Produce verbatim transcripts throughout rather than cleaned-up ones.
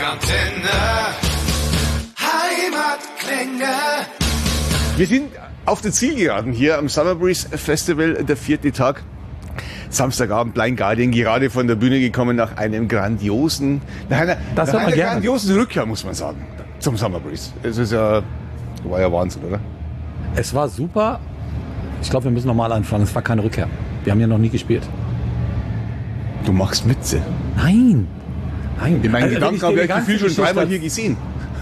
Rockantenne. Heimatklänge. Wir sind auf der Zielgeraden hier am Summer Breeze Festival, der vierte Tag. Samstagabend, Blind Guardian, gerade von der Bühne gekommen nach einem grandiosen, nach einer, Das nach hört man einer gerne. grandiosen Rückkehr, muss man sagen, zum Summer Breeze. Es ist ja, war ja Wahnsinn, oder? Es war super. Ich glaube, wir müssen nochmal anfangen. Es war keine Rückkehr. Wir haben ja noch nie gespielt. Du machst Witze. Nein. Nein. In meinen Also, Gedanken wenn habe dir ich die das Gefühl ganze schon dreimal hier Geschichte-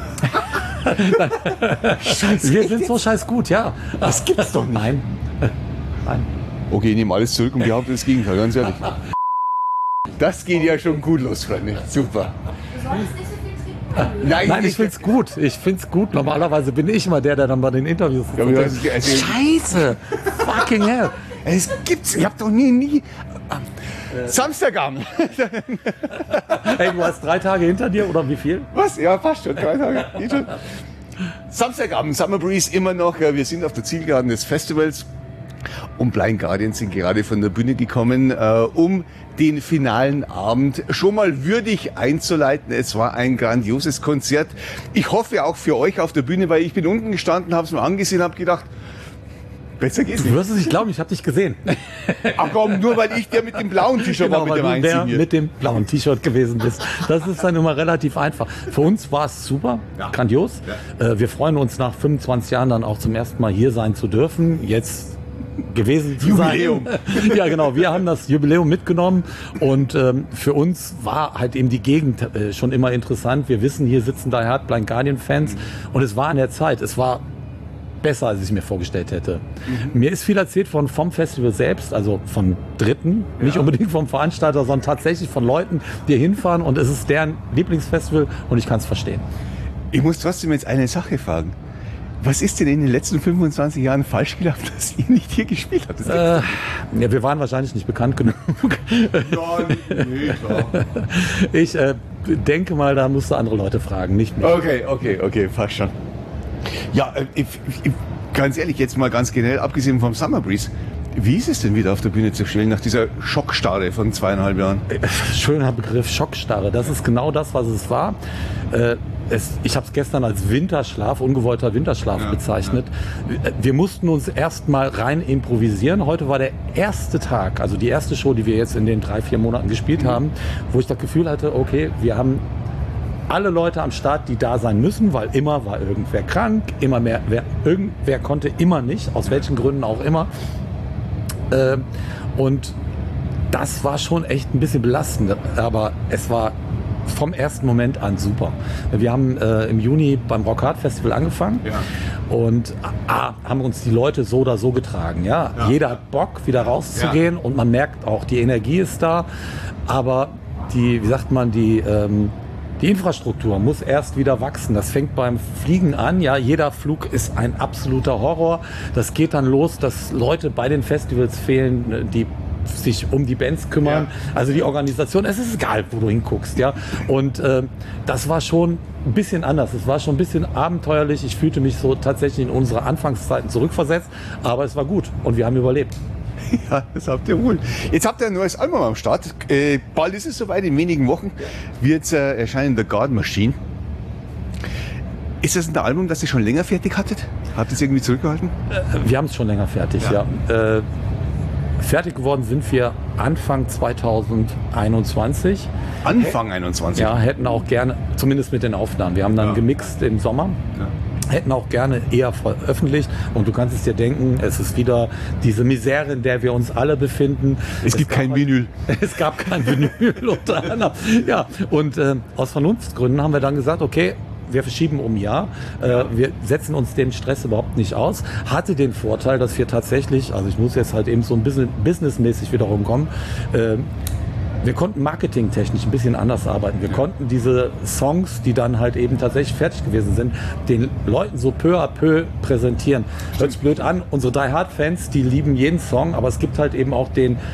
gesehen. Wir sind so scheiß gut, ja. Das gibt's doch nicht. Nein. Nein. Okay, ich nehme alles zurück und behaupte das Gegenteil, ganz ehrlich. Das geht ja schon gut los, Freunde. Super. Du solltest nicht so viel trinken. Nein, Nein, ich find's gut. Ich find's gut. Normalerweise bin ich immer der, der dann bei den Interviews Ja, aber sitzt. das ist- also- Scheiße. Fucking hell. Es gibt's. Ich hab doch nie, nie. Samstagabend. Hey, du hast drei Tage hinter dir oder wie viel? Was? Ja, passt schon. Drei Tage. Geht schon. Samstagabend, Summer Breeze immer noch. Wir sind auf der Zielgeraden des Festivals. Und Blind Guardian sind gerade von der Bühne gekommen, äh, um den finalen Abend schon mal würdig einzuleiten. Es war ein grandioses Konzert. Ich hoffe auch für euch auf der Bühne, weil ich bin unten gestanden, habe es mir angesehen, habe gedacht, besser geht's Du nicht. wirst es nicht glauben, ich habe dich gesehen. Ach komm, nur weil ich der mit dem blauen T-Shirt war, mit weil dem du der einzigen hier. mit dem blauen T-Shirt gewesen bist. Das ist dann immer relativ einfach. Für uns war es super, Ja. grandios. Äh, wir freuen uns nach fünfundzwanzig Jahren dann auch zum ersten Mal hier sein zu dürfen. Jetzt gewesen zu Jubiläum. sein. Ja, genau. Wir haben das Jubiläum mitgenommen und ähm, für uns war halt eben die Gegend äh, schon immer interessant. Wir wissen, hier sitzen Die Hard Blind Guardian Fans und es war an der Zeit. Es war besser, als ich es mir vorgestellt hätte. Mhm. Mir ist viel erzählt von vom Festival selbst, also von Dritten, nicht unbedingt vom Veranstalter, sondern tatsächlich von Leuten, die hier hinfahren und es ist deren Lieblingsfestival und ich kann es verstehen. Ich muss trotzdem jetzt eine Sache fragen. Was ist denn in den letzten fünfundzwanzig Jahren falsch gelaufen, dass ihr nicht hier gespielt habt? Das Äh, ja, wir waren wahrscheinlich nicht bekannt genug. ja, nee, klar. Ich äh, denke mal, da musst du andere Leute fragen, nicht mich. Okay, okay, okay, fast schon. Ja, äh, ich, ich, ganz ehrlich, jetzt mal ganz generell, abgesehen vom Summer Breeze, wie ist es denn wieder auf der Bühne zu stehen nach dieser Schockstarre von zweieinhalb Jahren? Schöner Begriff, Schockstarre. Das ist genau das, was es war. Äh, es, ich habe es gestern als Winterschlaf, ungewollter Winterschlaf Ja, bezeichnet. Wir mussten uns erst mal rein improvisieren. Heute war der erste Tag, also die erste Show, die wir jetzt in den drei, vier Monaten gespielt haben, wo ich das Gefühl hatte, okay, wir haben alle Leute am Start, die da sein müssen, weil immer war irgendwer krank, immer mehr, wer, irgendwer konnte immer nicht, aus welchen Gründen auch immer. Äh, und das war schon echt ein bisschen belastend, aber es war vom ersten Moment an super. Wir haben äh, im Juni beim Rock Hard Festival angefangen Ja. und ah, haben uns die Leute so oder so getragen. Ja? Ja. Jeder hat Bock, wieder rauszugehen und man merkt auch, die Energie ist da, aber die, wie sagt man, die ähm, Die Infrastruktur muss erst wieder wachsen. Das fängt beim Fliegen an. Ja, jeder Flug ist ein absoluter Horror. Das geht dann los, dass Leute bei den Festivals fehlen, die sich um die Bands kümmern. Ja. Also die Organisation, es ist egal, wo du hinguckst. Ja, und äh, das war schon ein bisschen anders. Es war schon ein bisschen abenteuerlich. Ich fühlte mich so tatsächlich in unsere Anfangszeiten zurückversetzt. Aber es war gut und wir haben überlebt. Ja, das habt ihr wohl. Jetzt habt ihr ein neues Album am Start. Äh, bald ist es soweit, in wenigen Wochen wird äh, erscheinen The Garden Machine. Ist das ein Album, das ihr schon länger fertig hattet? Habt ihr es irgendwie zurückgehalten? Wir haben es schon länger fertig, ja. ja. Äh, fertig geworden sind wir Anfang zweitausendeinundzwanzig. Anfang einundzwanzig? Ja, hätten auch gerne, zumindest mit den Aufnahmen. Wir haben dann Ja. gemixt im Sommer. Ja. Hätten auch gerne eher veröffentlicht. Und du kannst es dir denken, es ist wieder diese Misere, in der wir uns alle befinden. Es gibt gab kein halt- Vinyl. Es gab kein Vinyl unter anderem. Ja, und äh, aus Vernunftsgründen haben wir dann gesagt, okay, wir verschieben um ein Jahr. Äh, wir setzen uns den Stress überhaupt nicht aus. Hatte den Vorteil, dass wir tatsächlich, also ich muss jetzt halt eben so ein bisschen businessmäßig wieder rumkommen, äh, wir konnten marketingtechnisch ein bisschen anders arbeiten. Wir Ja. konnten diese Songs, die dann halt eben tatsächlich fertig gewesen sind, den Leuten so peu à peu präsentieren. Hört sich blöd an. Unsere Die Hard Fans, die lieben jeden Song, aber es gibt halt eben auch den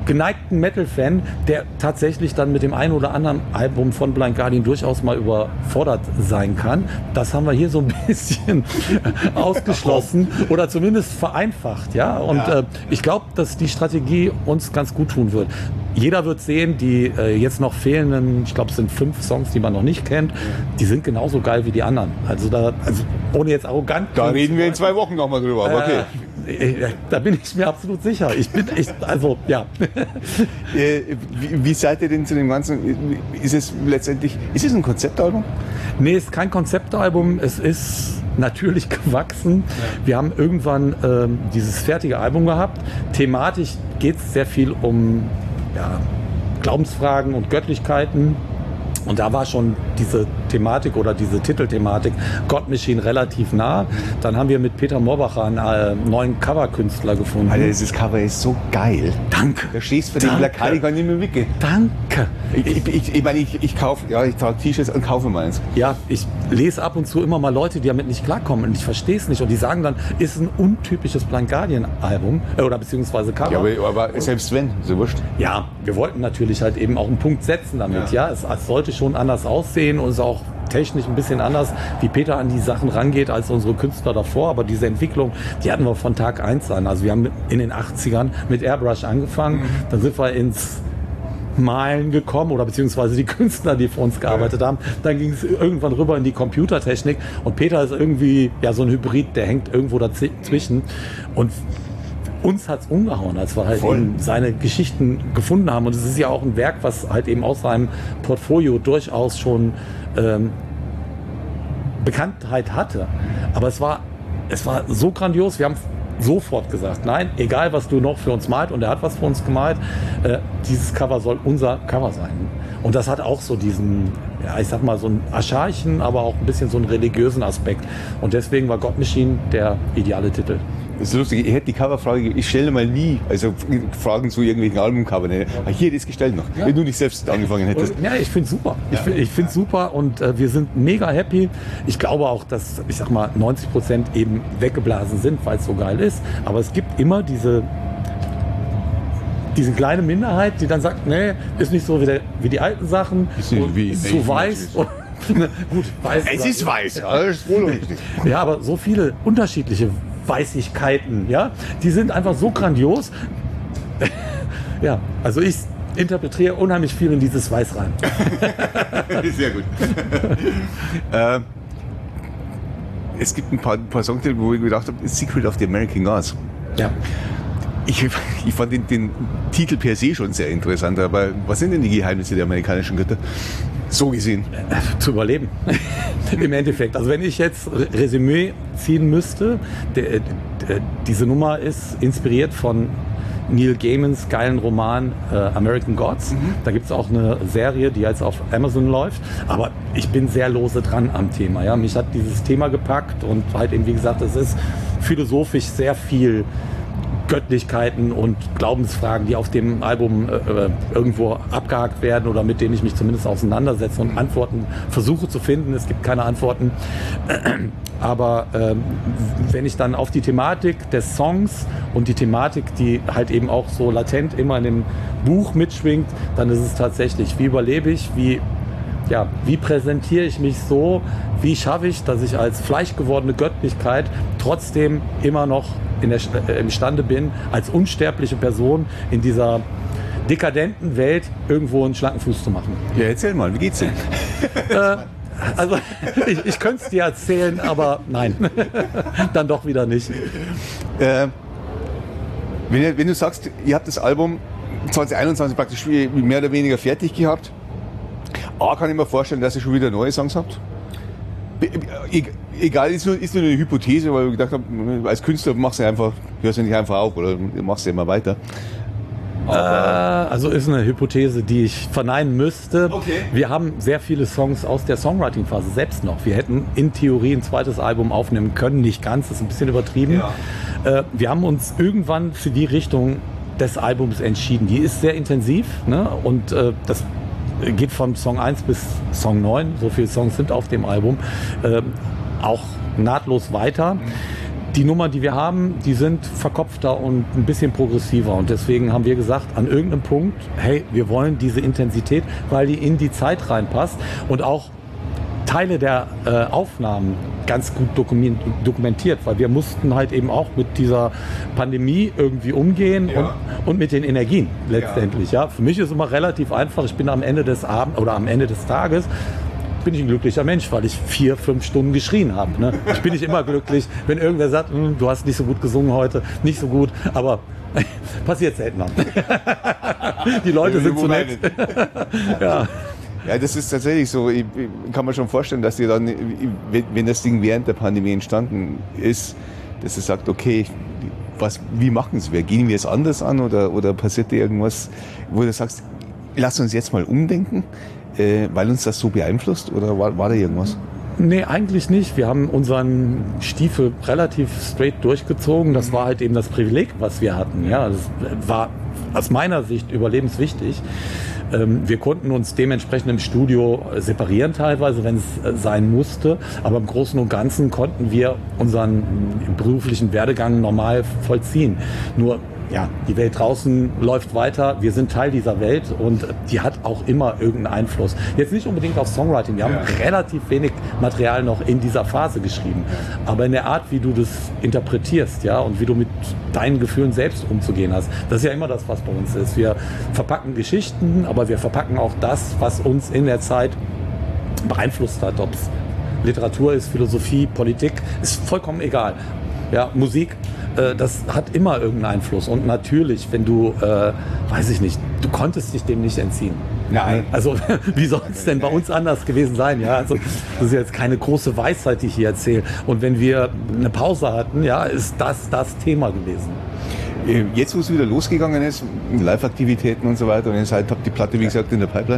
geneigten Metal-Fan, der tatsächlich dann mit dem einen oder anderen Album von Blind Guardian durchaus mal überfordert sein kann. Das haben wir hier so ein bisschen ausgeschlossen oder zumindest vereinfacht. Ja? Und ja. Äh, ich glaube, dass die Strategie uns ganz gut tun wird. Jeder wird sehen, die äh, jetzt noch fehlenden, ich glaube, es sind fünf Songs, die man noch nicht kennt, die sind genauso geil wie die anderen. Also, da, also ohne jetzt arrogant. Da reden wir in zwei Wochen nochmal drüber, aber okay. Äh, da bin ich mir absolut sicher. Ich bin, ich, also, ja. äh, wie, wie seid ihr denn zu dem Ganzen? Ist es letztendlich, ist es ein Konzeptalbum? Nee, es ist kein Konzeptalbum. Es ist natürlich gewachsen. Ja. Wir haben irgendwann ähm, dieses fertige Album gehabt. Thematisch geht es sehr viel um ja, Glaubensfragen und Göttlichkeiten. Und da war schon diese Thematik oder diese Titelthematik God Machine relativ nah. Dann haben wir mit Peter Morbacher einen äh, neuen Coverkünstler gefunden. Alter, dieses Cover ist so geil. Danke. Da stehst du für den Plakat, ich kann nicht mehr weggehen. Danke. Ich, ich, ich, ich meine, ich, ich kaufe, ja, ich trage T-Shirts und kaufe meins. Ja, ich lese ab und zu immer mal Leute, die damit nicht klarkommen und ich verstehe es nicht. Und die sagen dann, ist ein untypisches Blind Guardian Album äh, oder beziehungsweise Cover. Ja, aber, aber selbst wenn, so wurscht. Ja, wir wollten natürlich halt eben auch einen Punkt setzen damit. Ja, ja? Es, es sollte schon anders aussehen und ist auch technisch ein bisschen anders, wie Peter an die Sachen rangeht als unsere Künstler davor. Aber diese Entwicklung, die hatten wir von Tag eins an. Also wir haben in den achtzigern mit Airbrush angefangen, mhm. dann sind wir ins Malen gekommen oder beziehungsweise die Künstler, die für uns gearbeitet haben. Dann ging es irgendwann rüber in die Computertechnik und Peter ist irgendwie ja so ein Hybrid, der hängt irgendwo dazwischen und uns hat's umgehauen, als wir halt eben seine Geschichten gefunden haben. Und es ist ja auch ein Werk, was halt eben aus seinem Portfolio durchaus schon ähm, Bekanntheit hatte. Aber es war, es war so grandios, wir haben sofort gesagt, nein, egal was du noch für uns malt, und er hat was für uns gemalt, äh, dieses Cover soll unser Cover sein. Und das hat auch so diesen, ja, ich sag mal, so einen archaischen, aber auch ein bisschen so einen religiösen Aspekt. Und deswegen war God Machine der ideale Titel. Das ist lustig, ich hätte die Coverfrage, ich stelle mal nie, also Fragen zu irgendwelchen Albumcover. Ne? Hier das gestellt noch, ja. Wenn du nicht selbst angefangen hättest. Und, ja, ich finde es super. Ich finde ich finde super und äh, wir sind mega happy. Ich glaube auch, dass, ich sag mal, neunzig Prozent eben weggeblasen sind, weil es so geil ist. Aber es gibt immer diese, diese kleine Minderheit, die dann sagt, nee, ist nicht so wie, der, wie die alten Sachen, ist nicht, wie, ist zu weiß. Gut, weiß. Es ist weiß, ja, das ist wohl richtig. Ja, aber so viele unterschiedliche Weißigkeiten, ja, die sind einfach so grandios. Ja, also ich interpretiere unheimlich viel in dieses Weiß rein. Sehr gut. äh, es gibt ein paar, ein paar Songs, wo ich gedacht habe, Secret of the American Gods. Ja. Ich, ich fand den, den Titel per se schon sehr interessant, aber was sind denn die Geheimnisse der amerikanischen Götter? So gesehen. Zu überleben. Im Endeffekt. Also wenn ich jetzt Resümee ziehen müsste, der, der, diese Nummer ist inspiriert von Neil Gaimans geilen Roman äh, American Gods. Mhm. Da gibt es auch eine Serie, die jetzt auf Amazon läuft. Aber ich bin sehr lose dran am Thema. Ja? Mich hat dieses Thema gepackt und halt eben, wie gesagt, es ist philosophisch sehr viel Göttlichkeiten und Glaubensfragen, die auf dem Album äh, irgendwo abgehakt werden oder mit denen ich mich zumindest auseinandersetze und Antworten versuche zu finden. Es gibt keine Antworten. Aber äh, wenn ich dann auf die Thematik des Songs und die Thematik, die halt eben auch so latent immer in dem Buch mitschwingt, dann ist es tatsächlich, wie überlebe ich, wie Ja, wie präsentiere ich mich so, wie schaffe ich, dass ich als fleischgewordene Göttlichkeit trotzdem immer noch in der, äh, imstande bin, als unsterbliche Person in dieser dekadenten Welt irgendwo einen schlanken Fuß zu machen. Ja, erzähl mal, wie geht's denn? äh, also, ich, ich könnte es dir erzählen, aber nein, dann doch wieder nicht. Äh, wenn, ihr, wenn du sagst, ihr habt das Album zwanzig einundzwanzig praktisch mehr oder weniger fertig gehabt, A, kann ich mir vorstellen, dass ihr schon wieder neue Songs habt. Egal, ist nur, ist nur eine Hypothese, weil ich gedacht habe, als Künstler machst du einfach, hörst du nicht einfach auf oder machst du immer weiter. Äh, also ist eine Hypothese, die ich verneinen müsste. Okay. Wir haben sehr viele Songs aus der Songwriting-Phase selbst noch. Wir hätten in Theorie ein zweites Album aufnehmen können, nicht ganz, das ist ein bisschen übertrieben. Ja. Äh, wir haben uns irgendwann für die Richtung des Albums entschieden. Die ist sehr intensiv, ne? Und äh, das geht von Song eins bis Song neun, so viele Songs sind auf dem Album, äh, auch nahtlos weiter. die Nummer, die wir haben, die sind verkopfter und ein bisschen progressiver. Und deswegen haben wir gesagt, an irgendeinem Punkt, hey, wir wollen diese Intensität, weil die in die Zeit reinpasst und auch Teile der äh, Aufnahmen ganz gut dokument, dokumentiert, weil wir mussten halt eben auch mit dieser Pandemie irgendwie umgehen ja. und, und mit den Energien letztendlich. Ja. Ja. Für mich ist immer relativ einfach, ich bin am Ende des Abends oder am Ende des Tages bin ich ein glücklicher Mensch, weil ich vier, fünf Stunden geschrien habe. Ne? Ich bin nicht immer glücklich, wenn irgendwer sagt, du hast nicht so gut gesungen heute, nicht so gut, aber passiert seltener. Die Leute sind zu nett. Ja. Ja, das ist tatsächlich so. Ich, ich kann mir schon vorstellen, dass ihr dann, wenn, wenn das Ding während der Pandemie entstanden ist, dass ihr sagt, okay, was, wie machen es wir? Gehen wir es anders an oder, oder passiert da irgendwas, wo du sagst, lass uns jetzt mal umdenken? Äh, weil uns das so beeinflusst oder war, war da irgendwas? Nee, eigentlich nicht. Wir haben unseren Stiefel relativ straight durchgezogen. Das war halt eben das Privileg, was wir hatten. Ja, das war aus meiner Sicht überlebenswichtig. Ähm, wir konnten uns dementsprechend im Studio separieren teilweise, wenn es sein musste. Aber im Großen und Ganzen konnten wir unseren beruflichen Werdegang normal vollziehen. Nur ja, die Welt draußen läuft weiter, wir sind Teil dieser Welt und die hat auch immer irgendeinen Einfluss. Jetzt nicht unbedingt auf Songwriting, wir haben ja. relativ wenig Material noch in dieser Phase geschrieben, aber in der Art, wie du das interpretierst, ja, und wie du mit deinen Gefühlen selbst umzugehen hast, das ist ja immer das, was bei uns ist. Wir verpacken Geschichten, aber wir verpacken auch das, was uns in der Zeit beeinflusst hat, ob es Literatur ist, Philosophie, Politik, ist vollkommen egal. Ja, Musik, äh, das hat immer irgendeinen Einfluss. Und natürlich, wenn du, äh, weiß ich nicht, du konntest dich dem nicht entziehen. Nein. Also wie soll es denn bei uns anders gewesen sein? Ja, also das ist jetzt keine große Weisheit, die ich hier erzähle. Und wenn wir eine Pause hatten, ja, ist das das Thema gewesen. Jetzt, wo es wieder losgegangen ist, Live-Aktivitäten und so weiter, und ihr seid, habt die Platte, wie gesagt, in der Pipeline,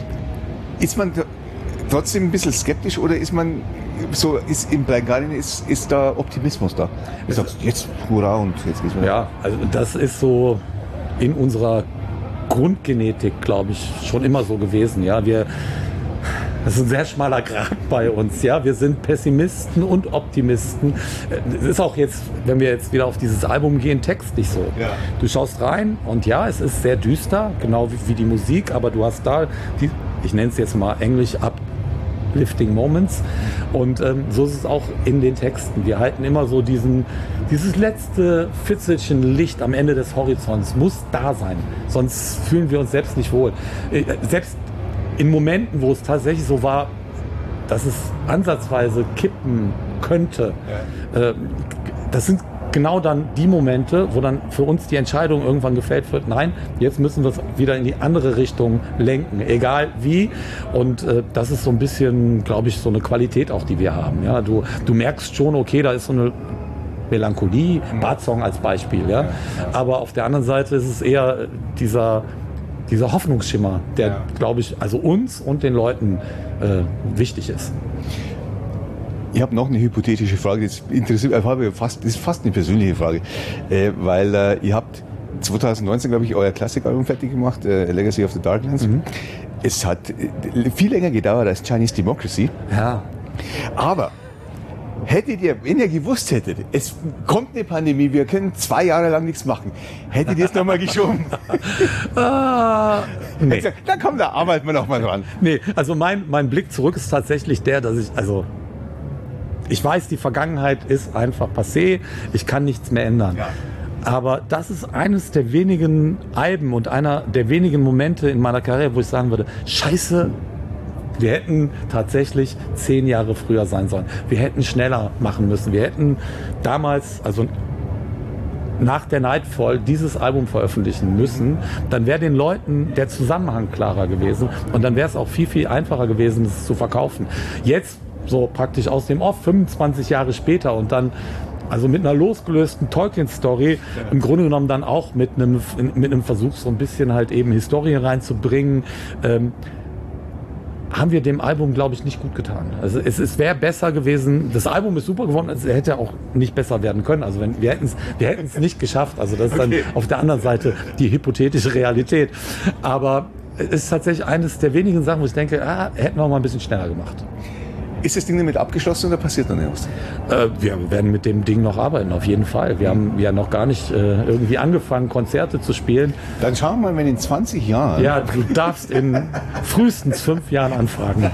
ist man trotzdem ein bisschen skeptisch oder ist man so, ist im Blind Guardian ist, ist da Optimismus da? Du sagst, jetzt hurra und jetzt geht's wieder. Ja, also das ist so in unserer Grundgenetik, glaube ich, schon immer so gewesen. Ja, wir, das ist ein sehr schmaler Grat bei uns. Ja, wir sind Pessimisten und Optimisten. Es ist auch jetzt, wenn wir jetzt wieder auf dieses Album gehen, textlich so. Ja. Du schaust rein und ja, es ist sehr düster, genau wie, wie die Musik, aber du hast da, die, ich nenne es jetzt mal Englisch, uplifting Moments. Und ähm, so ist es auch in den Texten. Wir halten immer so diesen, dieses letzte Fitzelchen Licht am Ende des Horizonts muss da sein. Sonst fühlen wir uns selbst nicht wohl. Äh, selbst in Momenten, wo es tatsächlich so war, dass es ansatzweise kippen könnte, ja. äh, das sind genau dann die Momente, wo dann für uns die Entscheidung irgendwann gefällt wird, nein, jetzt müssen wir es wieder in die andere Richtung lenken, egal wie. Und äh, das ist so ein bisschen, glaube ich, so eine Qualität auch, die wir haben. Ja, du, du merkst schon, okay, da ist so eine Melancholie, mhm. Bart-Song als Beispiel. Ja? Ja, ja. Aber auf der anderen Seite ist es eher dieser, dieser Hoffnungsschimmer, der, ja. glaube ich, also uns und den Leuten äh, wichtig ist. Ich habe noch eine hypothetische Frage, das interessiert mich fast, das ist fast eine persönliche Frage, äh, weil äh, ihr habt zwanzig neunzehn, glaube ich, euer Klassikalbum fertig gemacht, äh, Legacy of the Darklands. Mhm. Es hat äh, viel länger gedauert als Chinese Democracy. Ja. Aber hättet ihr, wenn ihr gewusst hättet, es kommt eine Pandemie, wir können zwei Jahre lang nichts machen, hättet ihr es nochmal geschoben? ah, nee. Gesagt, na komm, da arbeiten wir noch mal dran. Nee, also mein, mein Blick zurück ist tatsächlich der, dass ich, also ich weiß, die Vergangenheit ist einfach passé, ich kann nichts mehr ändern. Ja. Aber das ist eines der wenigen Alben und einer der wenigen Momente in meiner Karriere, wo ich sagen würde, scheiße, wir hätten tatsächlich zehn Jahre früher sein sollen. Wir hätten schneller machen müssen. Wir hätten damals, also nach der Nightfall, dieses Album veröffentlichen müssen. Dann wäre den Leuten der Zusammenhang klarer gewesen. Und dann wäre es auch viel, viel einfacher gewesen, es zu verkaufen. Jetzt so praktisch aus dem Off, fünfundzwanzig Jahre später und dann also mit einer losgelösten Tolkien-Story, ja. im Grunde genommen dann auch mit einem, mit einem Versuch, so ein bisschen halt eben Historie reinzubringen, ähm, haben wir dem Album, glaube ich, nicht gut getan. Also es, es wäre besser gewesen, das Album ist super geworden, es hätte auch nicht besser werden können. Also wenn, wir hätten es wir hätten es nicht geschafft, also das ist dann okay. Auf der anderen Seite die hypothetische Realität. Aber es ist tatsächlich eines der wenigen Sachen, wo ich denke, ah, hätten wir mal ein bisschen schneller gemacht. Ist das Ding damit abgeschlossen oder passiert noch was? Äh, wir werden mit dem Ding noch arbeiten, auf jeden Fall. Wir haben ja noch gar nicht äh, irgendwie angefangen, Konzerte zu spielen. Dann schauen wir mal, wenn in zwanzig Jahren... Ja, du darfst in frühestens fünf Jahren anfragen.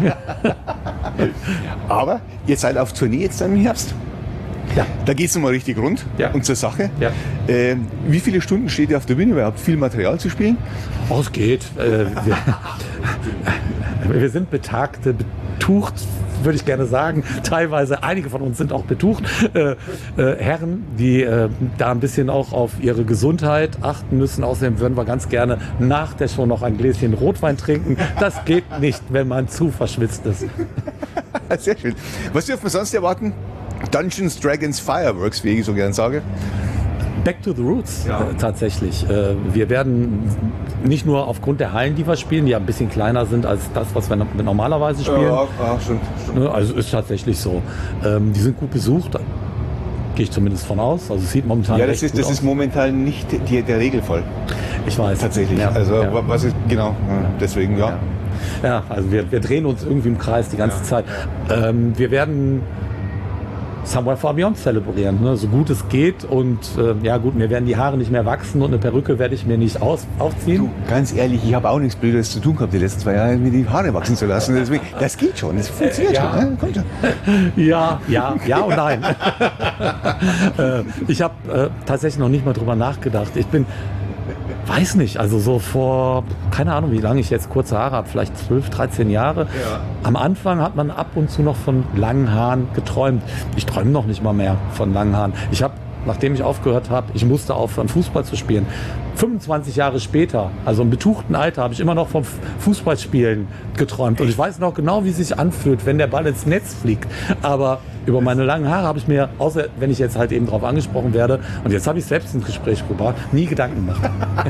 Aber ihr seid auf Tournee jetzt dann im Herbst. Ja. Da geht es nochmal richtig rund Ja. und zur Sache. Ja. Ähm, wie viele Stunden steht ihr auf der Bühne? Ihr habt viel Material zu spielen? Oh, es geht. Äh, wir, wir sind betagte, betucht, würde ich gerne sagen. Teilweise, einige von uns sind auch betucht. Äh, äh, Herren, die äh, da ein bisschen auch auf ihre Gesundheit achten müssen. Außerdem würden wir ganz gerne nach der Show noch ein Gläschen Rotwein trinken. Das geht nicht, wenn man zu verschwitzt ist. Sehr schön. Was dürfen wir sonst erwarten? Dungeons, Dragons, Fireworks, wie ich so gern sage. Back to the Roots, Ja. äh, tatsächlich. Äh, wir werden nicht nur aufgrund der Hallen, die wir spielen, die ja ein bisschen kleiner sind als das, was wir no- normalerweise spielen. Ja, ja, stimmt, stimmt. Ne, also ist tatsächlich so. Ähm, die sind gut besucht, gehe ich zumindest von aus. Also es sieht momentan Ja, das echt ist, gut das aus. ist momentan nicht die, der Regelfall. Ich weiß. Tatsächlich. Ja, also ja. wa- was ist genau? Ja, deswegen ja. Ja, also wir, wir drehen uns irgendwie im Kreis die ganze Zeit. Ähm, wir werden Somewhere Far Beyond zelebrieren, ne, so gut es geht. Und äh, ja gut, mir werden die Haare nicht mehr wachsen und eine Perücke werde ich mir nicht aus, aufziehen. Du, ganz ehrlich, ich habe auch nichts Blödes zu tun gehabt die letzten zwei Jahre, mir die Haare wachsen zu lassen. Deswegen, das geht schon, das funktioniert Ja. schon. Ne? Kommt schon. Ja, ja, ja und nein. äh, ich habe äh, tatsächlich noch nicht mal drüber nachgedacht. Ich bin, weiß nicht, also so vor, keine Ahnung, wie lange ich jetzt kurze Haare habe, vielleicht zwölf, dreizehn Jahre. Ja. Am Anfang hat man ab und zu noch von langen Haaren geträumt. Ich träume noch nicht mal mehr von langen Haaren. Ich habe, nachdem ich aufgehört habe, ich musste aufhören, Fußball zu spielen. fünfundzwanzig Jahre später, also im betuchten Alter, habe ich immer noch vom Fußballspielen geträumt. Und ich weiß noch genau, wie es sich anfühlt, wenn der Ball ins Netz fliegt. Aber über meine langen Haare habe ich mir, außer wenn ich jetzt halt eben drauf angesprochen werde, und jetzt habe ich selbst ins Gespräch gebracht, nie Gedanken gemacht.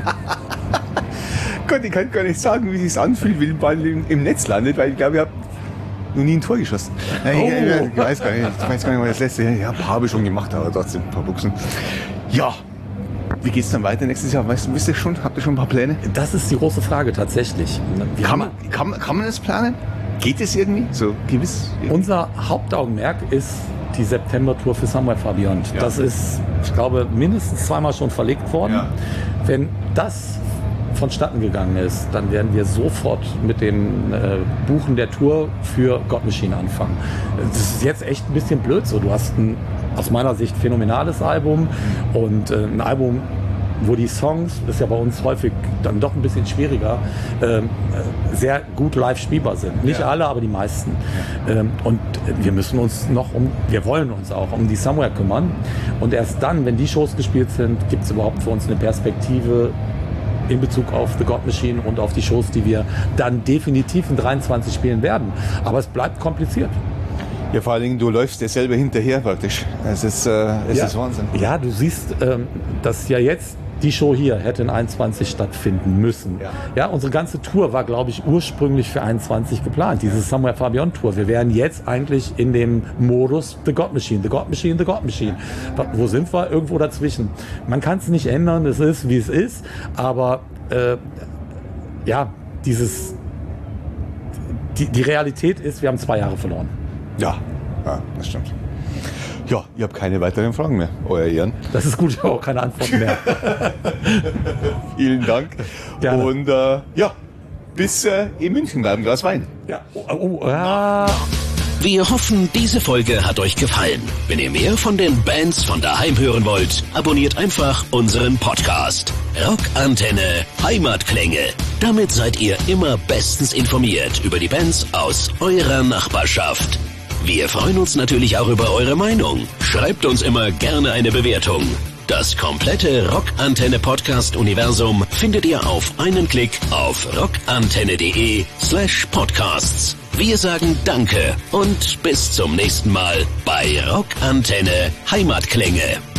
Gott, ich kann gar nicht sagen, wie es sich anfühlt, wenn der Ball im, im Netz landet, weil ich glaube, ich habe noch nie ein Tor geschossen. Nein, ich, Oh. ich, weiß gar nicht, ich weiß gar nicht, was das letzte Jahr, ja, ein paar habe ich schon gemacht, aber trotzdem ein paar Buchsen. Ja, wie geht's dann weiter nächstes Jahr? Weißt du, wisst ihr schon, habt ihr schon ein paar Pläne? Das ist die große Frage tatsächlich. Wir Kann haben- man, kann, man- kann man das planen? Geht es irgendwie? So gewiss? Unser Hauptaugenmerk ist die September-Tour für Somewhere Far Beyond. Ja. Das ist, ich glaube, mindestens zweimal schon verlegt worden. Ja. Wenn das vonstatten gegangen ist, dann werden wir sofort mit dem äh, Buchen der Tour für God Machine anfangen. Das ist jetzt echt ein bisschen blöd so. Du hast ein, aus meiner Sicht, phänomenales Album und äh, ein Album, wo die Songs, das ist ja bei uns häufig dann doch ein bisschen schwieriger, ähm, äh, sehr gut live spielbar sind. Nicht Ja. alle, aber die meisten. Ähm, und wir müssen uns noch um, wir wollen uns auch um die Somewhere kümmern. Und erst dann, wenn die Shows gespielt sind, gibt es überhaupt für uns eine Perspektive in Bezug auf The God Machine und auf die Shows, die wir dann definitiv in dreiundzwanzig spielen werden. Aber es bleibt kompliziert. Ja, vor allen Dingen, du läufst dir selber hinterher praktisch. Es ist, äh, es ja. ist Wahnsinn. Ja, du siehst, ähm, dass ja jetzt die Show hier hätte in einundzwanzig stattfinden müssen. Ja. Ja, unsere ganze Tour war, glaube ich, ursprünglich für einundzwanzig geplant. Diese Somewhere Far Beyond Tour. Wir wären jetzt eigentlich in dem Modus The God Machine, The God Machine, The God Machine. Wo sind wir? Irgendwo dazwischen. Man kann es nicht ändern. Es ist, wie es ist. Aber äh, ja, dieses die, die Realität ist, wir haben zwei Jahre verloren. Ja, ja, das stimmt. Ja, ich habe keine weiteren Fragen mehr, euer Ehren. Das ist gut, ich habe auch keine Antwort mehr. Vielen Dank. Gerne. Und äh, ja, bis äh, in München bleiben, Glas Wein. Ja, oh, oh, ja. Wir hoffen, diese Folge hat euch gefallen. Wenn ihr mehr von den Bands von daheim hören wollt, abonniert einfach unseren Podcast. Rockantenne Heimatklänge. Damit seid ihr immer bestens informiert über die Bands aus eurer Nachbarschaft. Wir freuen uns natürlich auch über eure Meinung. Schreibt uns immer gerne eine Bewertung. Das komplette Rockantenne-Podcast-Universum findet ihr auf einen Klick auf rockantenne.de slash podcasts. Wir sagen Danke und bis zum nächsten Mal bei Rockantenne Heimatklänge.